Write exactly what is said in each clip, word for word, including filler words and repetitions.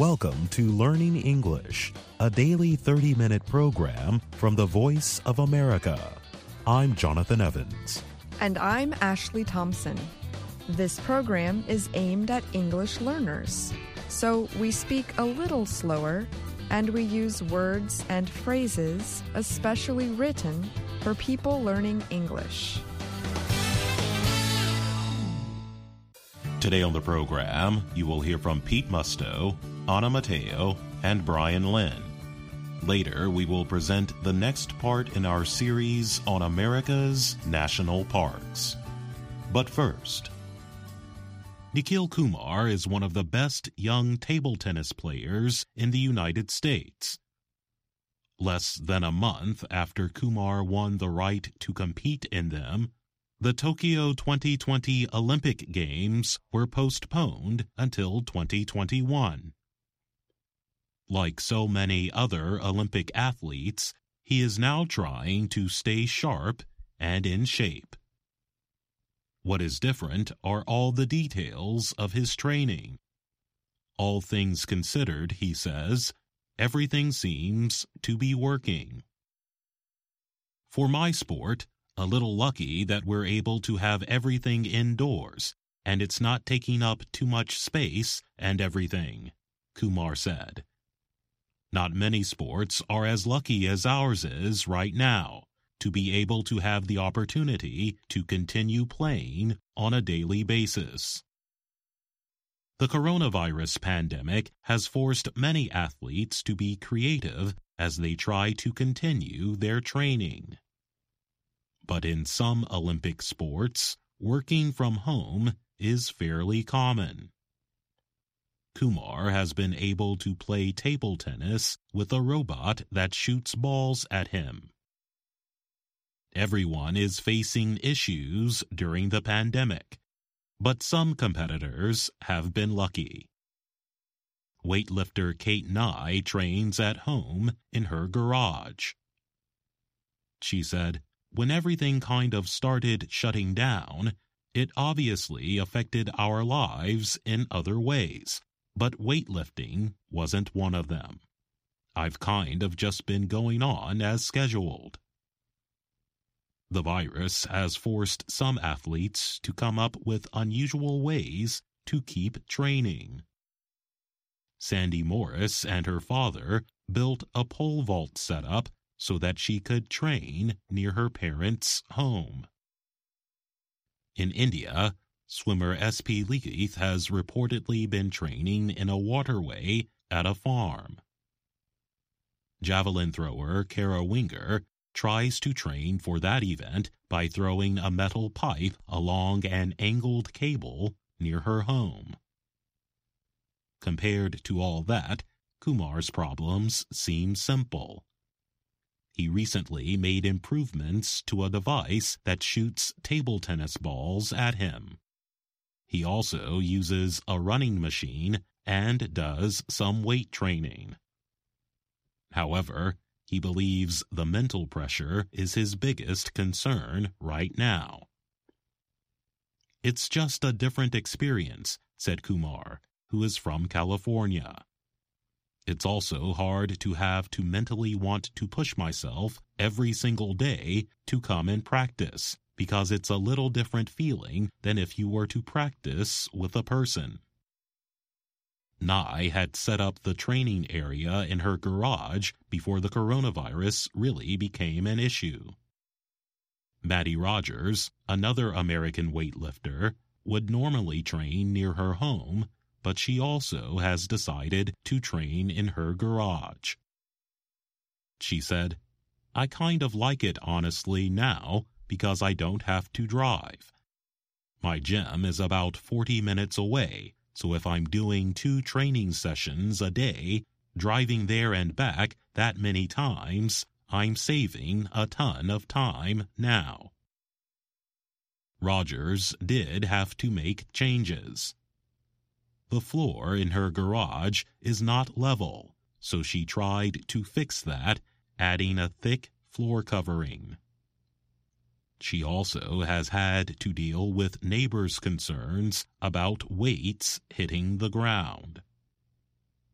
Welcome to Learning English, a daily thirty-minute program from the Voice of America. I'm Jonathan Evans. And I'm Ashley Thompson. This program is aimed at English learners, so we speak a little slower and we use words and phrases especially written for people learning English. Today on the program, you will hear from Pete Musto, Anna Mateo, and Brian Lynn. Later, we will present the next part in our series on America's national parks. But first, Nikhil Kumar is one of the best young table tennis players in the United States. Less than a month after Kumar won the right to compete in them, the Tokyo twenty twenty Olympic Games were postponed until twenty twenty-one. Like so many other Olympic athletes, he is now trying to stay sharp and in shape. What is different are all the details of his training. All things considered, he says, everything seems to be working. For my sport, a little lucky that we're able to have everything indoors, and it's not taking up too much space and everything, Kumar said. Not many sports are as lucky as ours is right now, to be able to have the opportunity to continue playing on a daily basis. The coronavirus pandemic has forced many athletes to be creative as they try to continue their training. But in some Olympic sports, working from home is fairly common. Kumar has been able to play table tennis with a robot that shoots balls at him. Everyone is facing issues during the pandemic, but some competitors have been lucky. Weightlifter Kate Nye trains at home in her garage. She said, "When everything kind of started shutting down, it obviously affected our lives in other ways, but weightlifting wasn't one of them. I've kind of just been going on as scheduled." The virus has forced some athletes to come up with unusual ways to keep training. Sandy Morris and her father built a pole vault setup so that she could train near her parents' home. In India, swimmer S P Leith has reportedly been training in a waterway at a farm. Javelin thrower Kara Winger tries to train for that event by throwing a metal pipe along an angled cable near her home. Compared to all that, Kumar's problems seem simple. He recently made improvements to a device that shoots table tennis balls at him. He also uses a running machine and does some weight training. However, he believes the mental pressure is his biggest concern right now. "It's just a different experience," said Kumar, who is from California. "It's also hard to have to mentally want to push myself every single day to come and practice, because it's a little different feeling than if you were to practice with a person." Nye had set up the training area in her garage before the coronavirus really became an issue. Maddie Rogers, another American weightlifter, would normally train near her home, but she also has decided to train in her garage. She said, "I kind of like it honestly now because I don't have to drive. My gym is about forty minutes away, so if I'm doing two training sessions a day, driving there and back that many times, I'm saving a ton of time now." Rogers did have to make changes. The floor in her garage is not level, so she tried to fix that, adding a thick floor covering. She also has had to deal with neighbors' concerns about weights hitting the ground.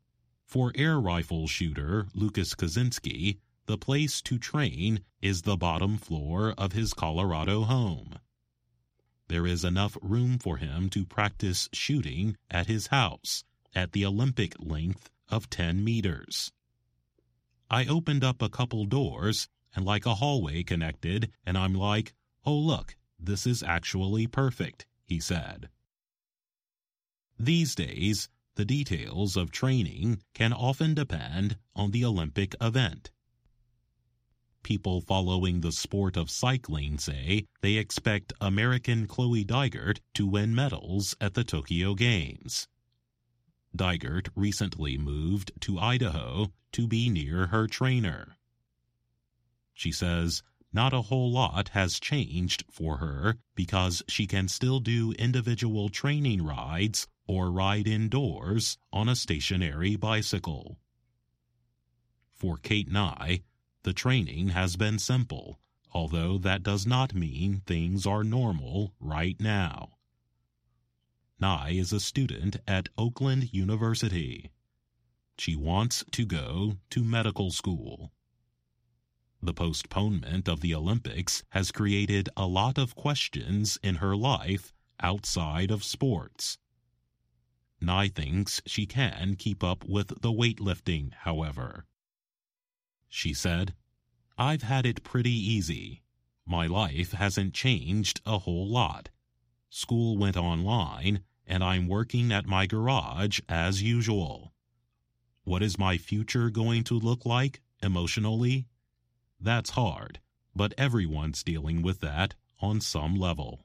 For air rifle shooter Lucas Kaczynski, the place to train is the bottom floor of his Colorado home. There is enough room for him to practice shooting at his house at the Olympic length of ten meters. I opened up a couple doors and like a hallway connected, and I'm like, oh look, this is actually perfect, he said. These days, the details of training can often depend on the Olympic event. People following the sport of cycling say they expect American Chloe Dygert to win medals at the Tokyo Games. Dygert recently moved to Idaho to be near her trainer. She says not a whole lot has changed for her because she can still do individual training rides or ride indoors on a stationary bicycle. For Kate and I, the training has been simple, although that does not mean things are normal right now. Nye is a student at Oakland University. She wants to go to medical school. The postponement of the Olympics has created a lot of questions in her life outside of sports. Nye thinks she can keep up with the weightlifting, however. She said, I've had it pretty easy. My life hasn't changed a whole lot. School went online, and I'm working at my garage as usual. What is my future going to look like emotionally? That's hard, but everyone's dealing with that on some level.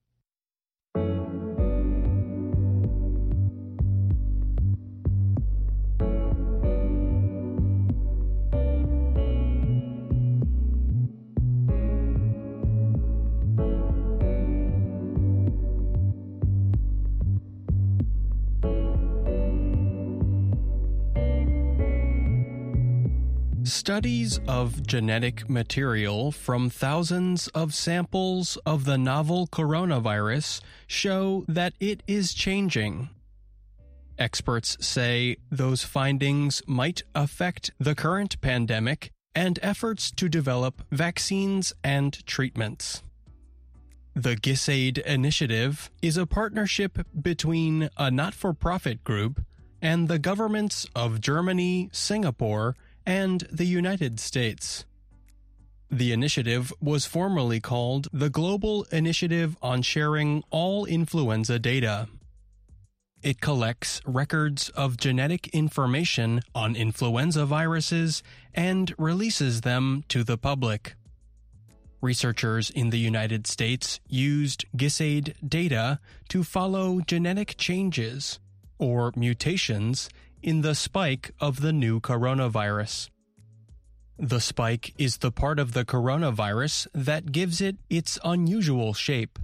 Studies of genetic material from thousands of samples of the novel coronavirus show that it is changing. Experts say those findings might affect the current pandemic and efforts to develop vaccines and treatments. The GISAID initiative is a partnership between a not-for-profit group and the governments of Germany, Singapore, and the United States. The initiative was formerly called the Global Initiative on Sharing All Influenza Data. It collects records of genetic information on influenza viruses and releases them to the public. Researchers in the United States used GISAID data to follow genetic changes, or mutations, in the spike of the new coronavirus. The spike is the part of the coronavirus that gives it its unusual shape.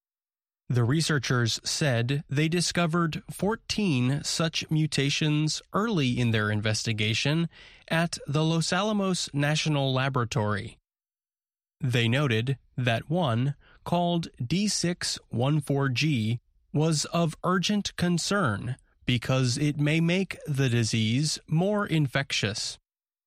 The researchers said they discovered fourteen such mutations early in their investigation at the Los Alamos National Laboratory. They noted that one, called D six one four G, was of urgent concern because it may make the disease more infectious.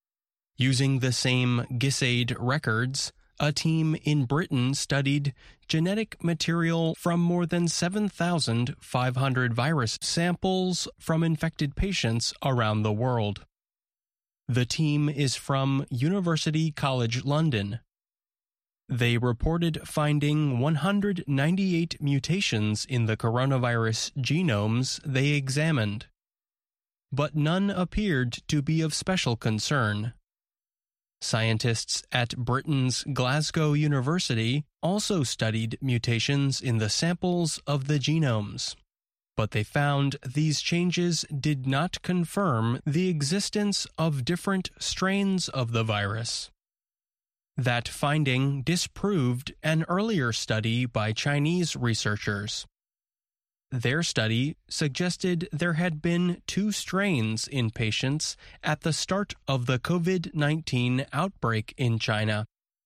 Using the same GISAID records, a team in Britain studied genetic material from more than seven thousand five hundred virus samples from infected patients around the world. The team is from University College London. They reported finding one hundred ninety-eight mutations in the coronavirus genomes they examined, but none appeared to be of special concern. Scientists at Britain's Glasgow University also studied mutations in the samples of the genomes, but they found these changes did not confirm the existence of different strains of the virus. That finding disproved an earlier study by Chinese researchers. Their study suggested there had been two strains in patients at the start of the COVID nineteen outbreak in China.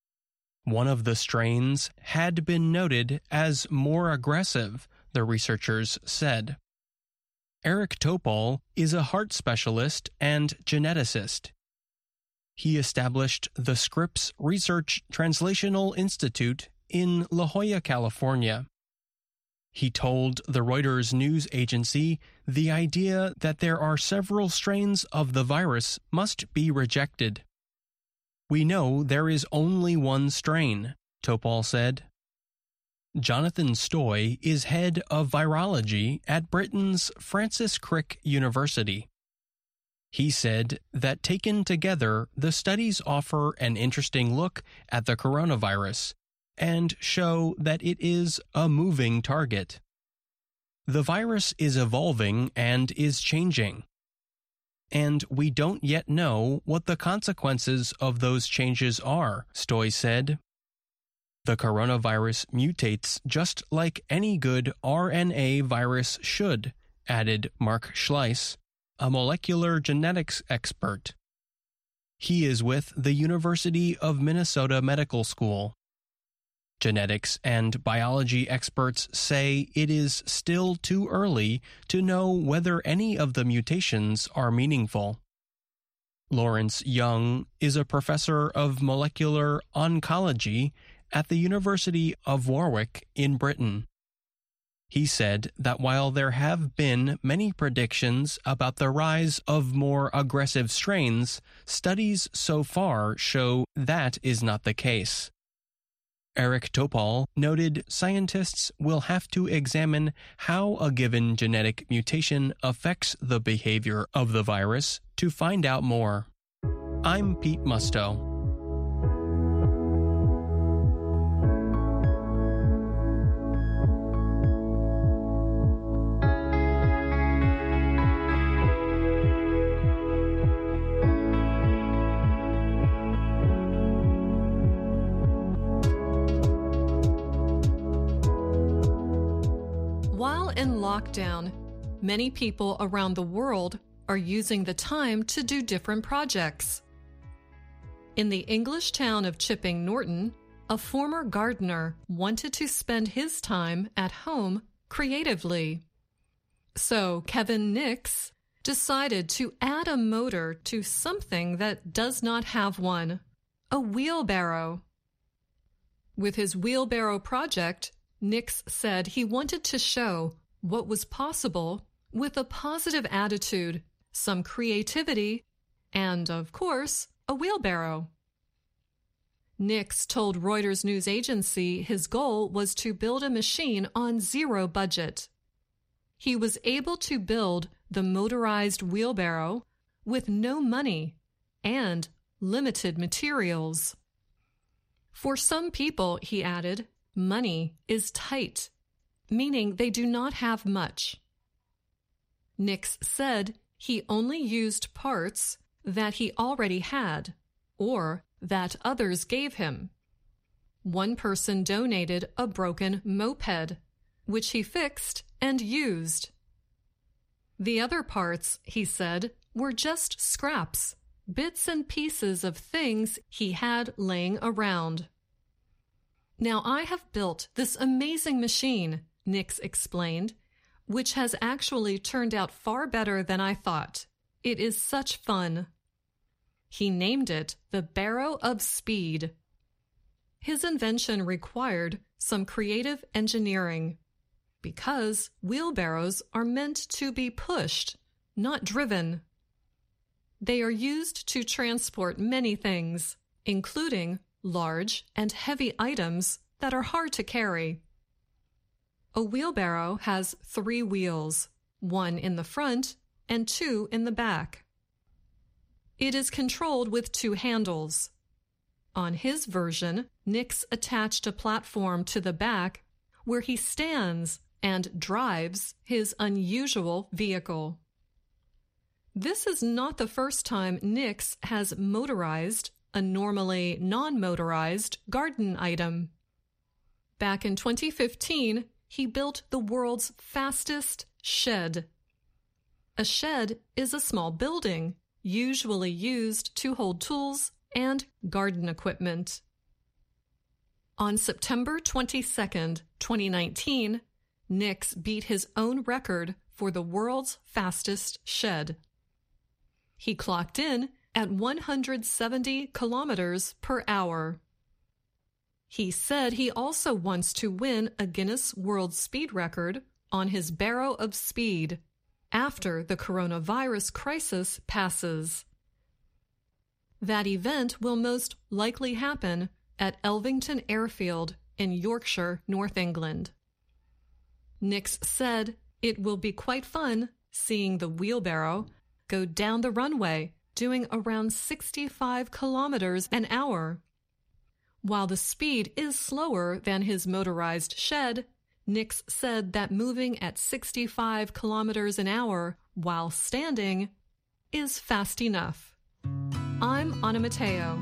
One of the strains had been noted as more aggressive, the researchers said. Eric Topol is a heart specialist and geneticist. He established the Scripps Research Translational Institute in La Jolla, California. He told the Reuters news agency the idea that there are several strains of the virus must be rejected. "We know there is only one strain," Topol said. Jonathan Stoy is head of virology at Britain's Francis Crick University. He said that taken together, the studies offer an interesting look at the coronavirus and show that it is a moving target. The virus is evolving and is changing, and we don't yet know what the consequences of those changes are, Stoy said. The coronavirus mutates just like any good R N A virus should, added Mark Schleiss, a molecular genetics expert. He is with the University of Minnesota Medical School. Genetics and biology experts say it is still too early to know whether any of the mutations are meaningful. Lawrence Young is a professor of molecular oncology at the University of Warwick in Britain. He said that while there have been many predictions about the rise of more aggressive strains, studies so far show that is not the case. Eric Topol noted scientists will have to examine how a given genetic mutation affects the behavior of the virus to find out more. I'm Pete Musto. In lockdown, many people around the world are using the time to do different projects. In the English town of Chipping Norton, a former gardener wanted to spend his time at home creatively. So Kevin Nix decided to add a motor to something that does not have one, a wheelbarrow. With his wheelbarrow project, Nix said he wanted to show what was possible with a positive attitude, some creativity, and, of course, a wheelbarrow. Nix told Reuters news agency his goal was to build a machine on zero budget. He was able to build the motorized wheelbarrow with no money and limited materials. For some people, he added, money is tight, meaning they do not have much. Nix said he only used parts that he already had or that others gave him. One person donated a broken moped, which he fixed and used. The other parts, he said, were just scraps, bits and pieces of things he had laying around. Now I have built this amazing machine, Nix explained, which has actually turned out far better than I thought. It is such fun. He named it the Barrow of Speed. His invention required some creative engineering, because wheelbarrows are meant to be pushed, not driven. They are used to transport many things, including large and heavy items that are hard to carry. A wheelbarrow has three wheels, one in the front and two in the back. It is controlled with two handles. On his version, Nix attached a platform to the back where he stands and drives his unusual vehicle. This is not the first time Nix has motorized a normally non-motorized garden item. Back in twenty fifteen, he built the world's fastest shed. A shed is a small building, usually used to hold tools and garden equipment. On September twenty-second, twenty nineteen, Nix beat his own record for the world's fastest shed. He clocked in at one hundred seventy kilometers per hour. He said he also wants to win a Guinness World Speed Record on his Barrow of Speed after the coronavirus crisis passes. That event will most likely happen at Elvington Airfield in Yorkshire, North England. Nix said it will be quite fun seeing the wheelbarrow go down the runway doing around sixty-five kilometers an hour. While the speed is slower than his motorized shed, Nix said that moving at sixty-five kilometers an hour while standing is fast enough. I'm Anna Matteo.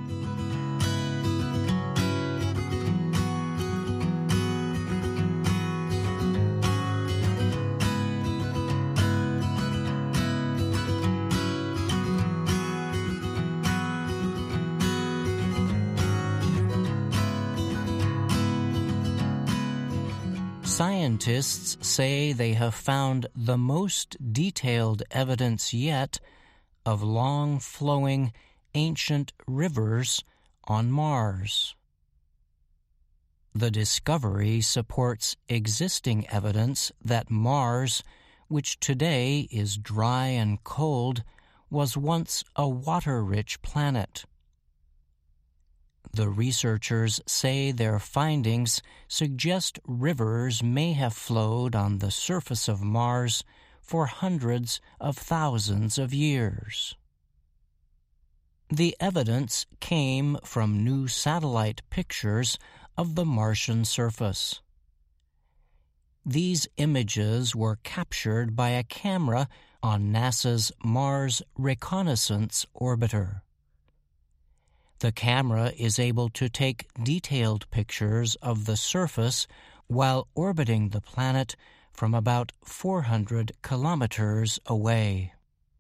Scientists say they have found the most detailed evidence yet of long-flowing ancient rivers on Mars. The discovery supports existing evidence that Mars, which today is dry and cold, was once a water-rich planet. The researchers say their findings suggest rivers may have flowed on the surface of Mars for hundreds of thousands of years. The evidence came from new satellite pictures of the Martian surface. These images were captured by a camera on NASA's Mars Reconnaissance Orbiter. The camera is able to take detailed pictures of the surface while orbiting the planet from about four hundred kilometers away.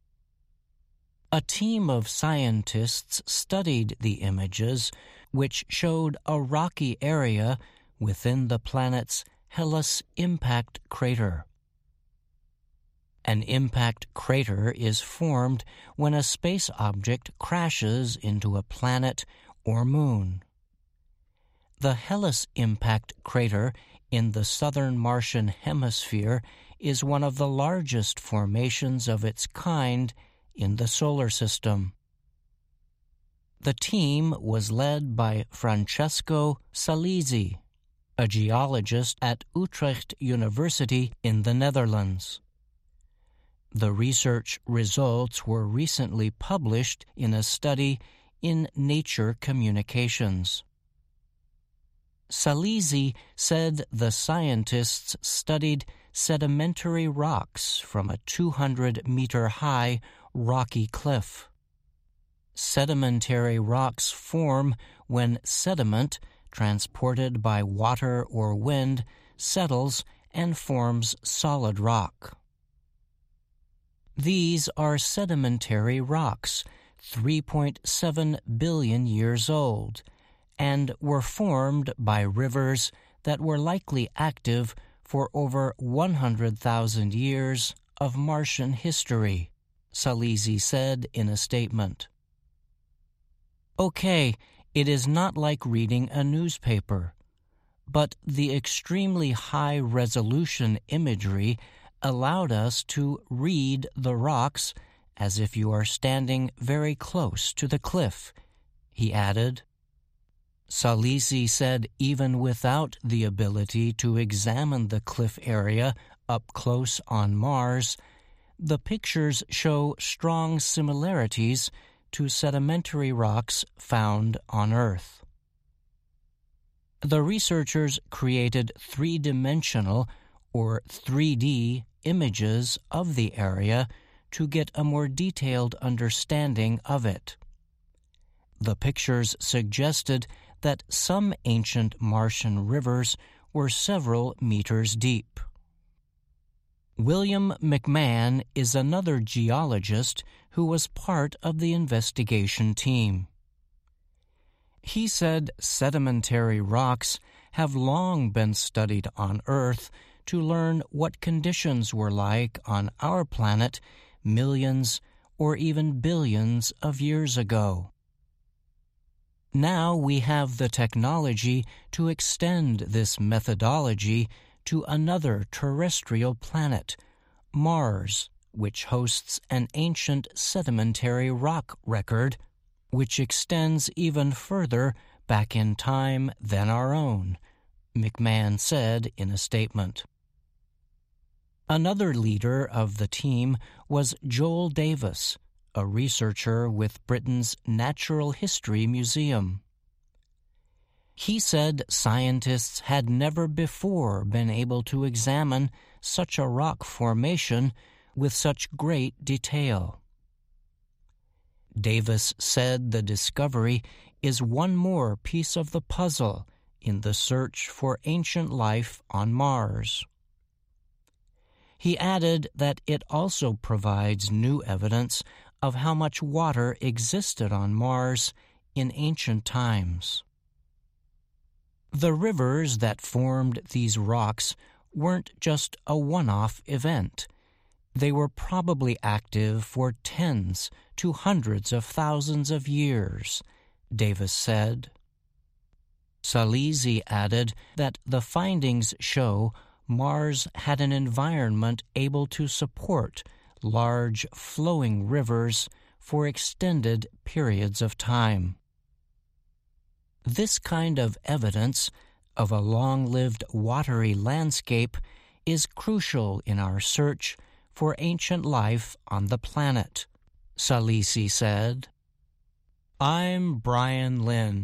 A team of scientists studied the images, which showed a rocky area within the planet's Hellas impact crater. An impact crater is formed when a space object crashes into a planet or moon. The Hellas impact crater in the southern Martian hemisphere is one of the largest formations of its kind in the solar system. The team was led by Francesco Salesi, a geologist at Utrecht University in the Netherlands. The research results were recently published in a study in Nature Communications. Salesi said the scientists studied sedimentary rocks from a two hundred meter high rocky cliff. Sedimentary rocks form when sediment, transported by water or wind, settles and forms solid rock. These are sedimentary rocks, three point seven billion years old, and were formed by rivers that were likely active for over one hundred thousand years of Martian history, Salesi said in a statement. Okay, it is not like reading a newspaper, but the extremely high-resolution imagery allowed us to read the rocks as if you are standing very close to the cliff, he added. Salesi said even without the ability to examine the cliff area up close on Mars, the pictures show strong similarities to sedimentary rocks found on Earth. The researchers created three-dimensional, or three D, images of the area to get a more detailed understanding of it. The pictures suggested that some ancient Martian rivers were several meters deep. William McMahon is another geologist who was part of the investigation team. He said sedimentary rocks have long been studied on Earth to learn what conditions were like on our planet millions or even billions of years ago. Now we have the technology to extend this methodology to another terrestrial planet, Mars, which hosts an ancient sedimentary rock record, which extends even further back in time than our own, McMahon said in a statement. Another leader of the team was Joel Davis, a researcher with Britain's Natural History Museum. He said scientists had never before been able to examine such a rock formation with such great detail. Davis said the discovery is one more piece of the puzzle in the search for ancient life on Mars. He added that it also provides new evidence of how much water existed on Mars in ancient times. The rivers that formed these rocks weren't just a one-off event. They were probably active for tens to hundreds of thousands of years, Davis said. Salesi added that the findings show Mars had an environment able to support large flowing rivers for extended periods of time. This kind of evidence of a long-lived watery landscape is crucial in our search for ancient life on the planet, Salesi said. I'm Brian Lynn.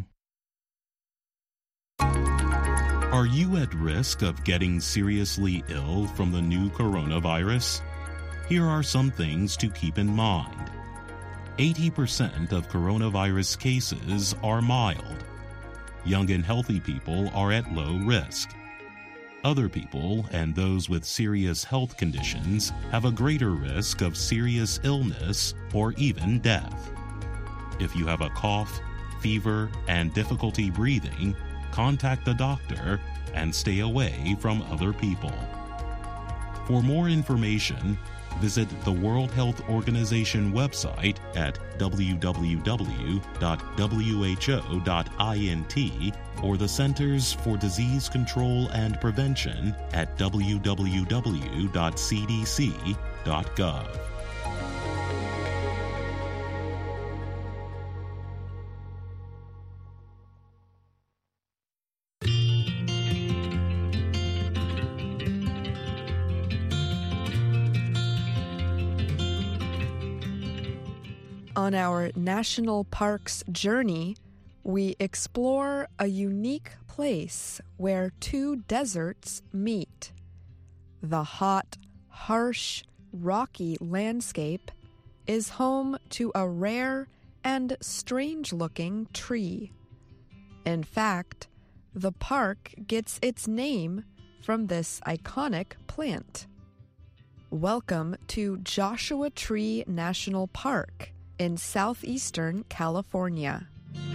Are you at risk of getting seriously ill from the new coronavirus? Here are some things to keep in mind. eighty percent of coronavirus cases are mild. Young and healthy people are at low risk. Other people and those with serious health conditions have a greater risk of serious illness or even death. If you have a cough, fever, and difficulty breathing, contact a doctor and stay away from other people. For more information, visit the World Health Organization website at w w w dot w h o dot int or the Centers for Disease Control and Prevention at w w w dot c d c dot gov. On our national parks journey, we explore a unique place where two deserts meet. The hot, harsh, rocky landscape is home to a rare and strange-looking tree. In fact, the park gets its name from this iconic plant. Welcome to Joshua Tree National Park in southeastern California.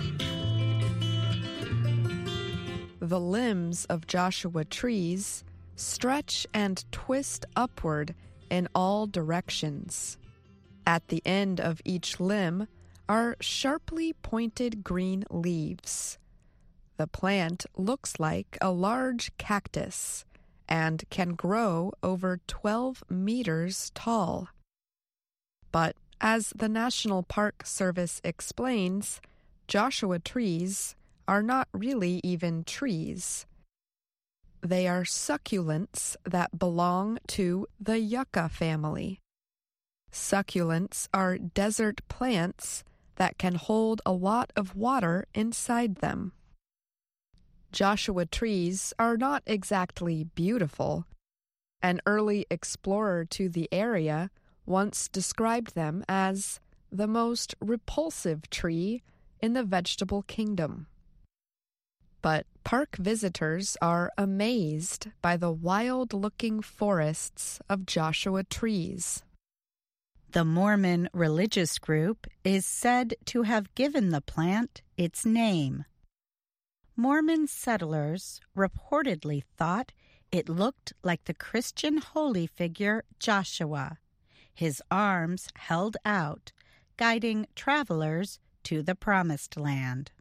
The limbs of Joshua trees stretch and twist upward in all directions. At the end of each limb are sharply pointed green leaves. The plant looks like a large cactus and can grow over twelve meters tall. But as the National Park Service explains, Joshua trees are not really even trees. They are succulents that belong to the yucca family. Succulents are desert plants that can hold a lot of water inside them. Joshua trees are not exactly beautiful. An early explorer to the area once described them as the most repulsive tree in the vegetable kingdom. But park visitors are amazed by the wild-looking forests of Joshua trees. The Mormon religious group is said to have given the plant its name. Mormon settlers reportedly thought It looked like the Christian holy figure Joshua, his arms held out, guiding travelers to the Promised Land.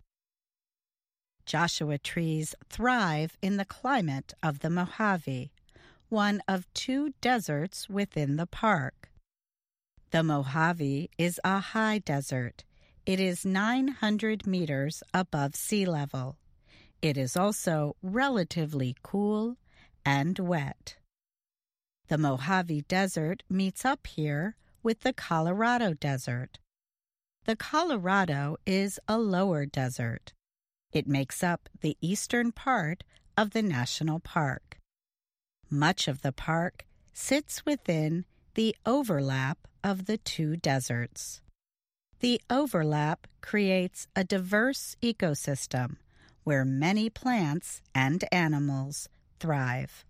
Joshua trees thrive in the climate of the Mojave, one of two deserts within the park. The Mojave is a high desert. It is nine hundred meters above sea level. It is also relatively cool and wet. The Mojave Desert meets up here with the Colorado Desert. The Colorado is a lower desert. It makes up the eastern part of the national park. Much of the park sits within the overlap of the two deserts. The overlap creates a diverse ecosystem where many plants and animals thrive.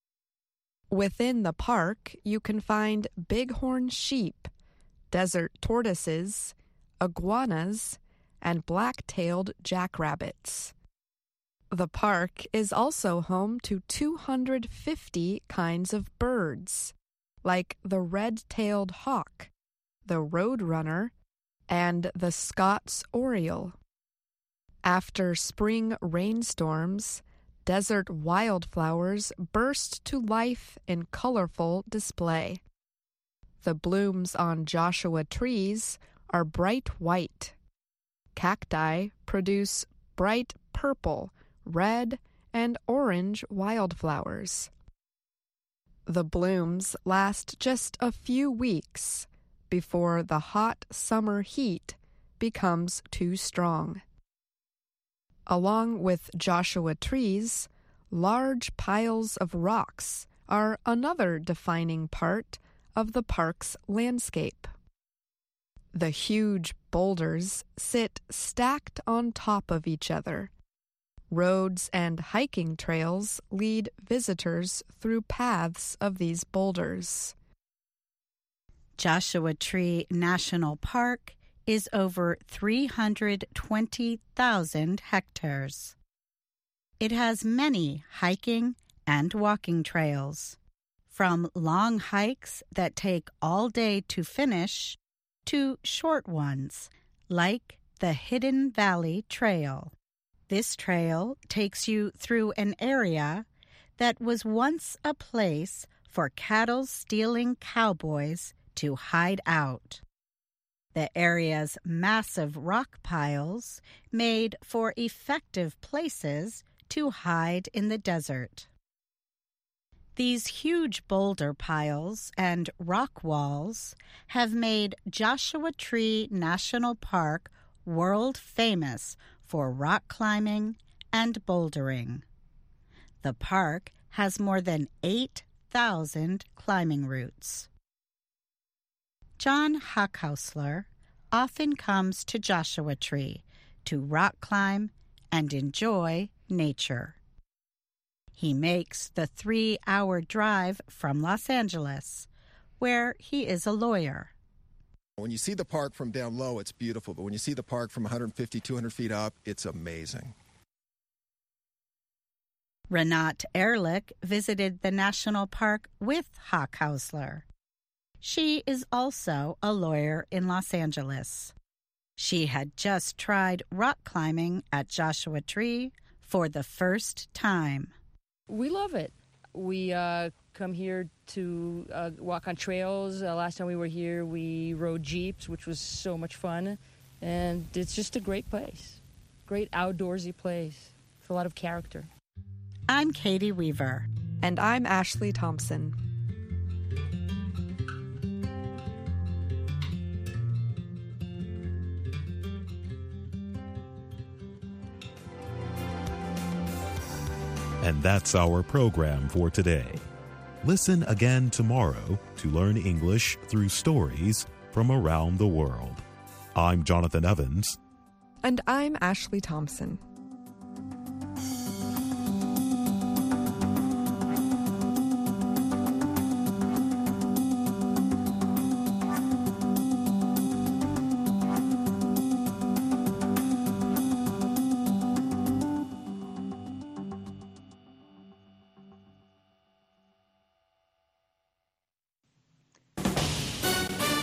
Within the park, you can find bighorn sheep, desert tortoises, iguanas, and black-tailed jackrabbits. The park is also home to two hundred fifty kinds of birds, like the red-tailed hawk, the roadrunner, and the Scott's oriole. After spring rainstorms, desert wildflowers burst to life in colorful display. The blooms on Joshua trees are bright white. Cacti produce bright purple, red, and orange wildflowers. The blooms last just a few weeks before the hot summer heat becomes too strong. Along with Joshua trees, large piles of rocks are another defining part of the park's landscape. The huge boulders sit stacked on top of each other. Roads and hiking trails lead visitors through paths of these boulders. Joshua Tree National Park is over three hundred twenty thousand hectares. It has many hiking and walking trails, from long hikes that take all day to finish to short ones, like the Hidden Valley Trail. This trail takes you through an area that was once a place for cattle-stealing cowboys to hide out. The area's massive rock piles made for effective places to hide in the desert. These huge boulder piles and rock walls have made Joshua Tree National Park world famous for rock climbing and bouldering. The park has more than eight thousand climbing routes. John Hochhausler often comes to Joshua Tree to rock climb and enjoy nature. He makes the three-hour drive from Los Angeles, where he is a lawyer. When you see the park from down low, it's beautiful, but when you see the park from one hundred fifty, two hundred feet up, it's amazing. Renate Ehrlich visited the national park with Hochhausler. She is also a lawyer in Los Angeles. She had just tried rock climbing at Joshua Tree for the first time. We love it. We uh, come here to uh, walk on trails. Uh, last time we were here, we rode jeeps, which was so much fun. And it's just a great place. Great outdoorsy place with a lot of character. I'm Katie Weaver. And I'm Ashley Thompson. And that's our program for today. Listen again tomorrow to learn English through stories from around the world. I'm Jonathan Evans. And I'm Ashley Thompson.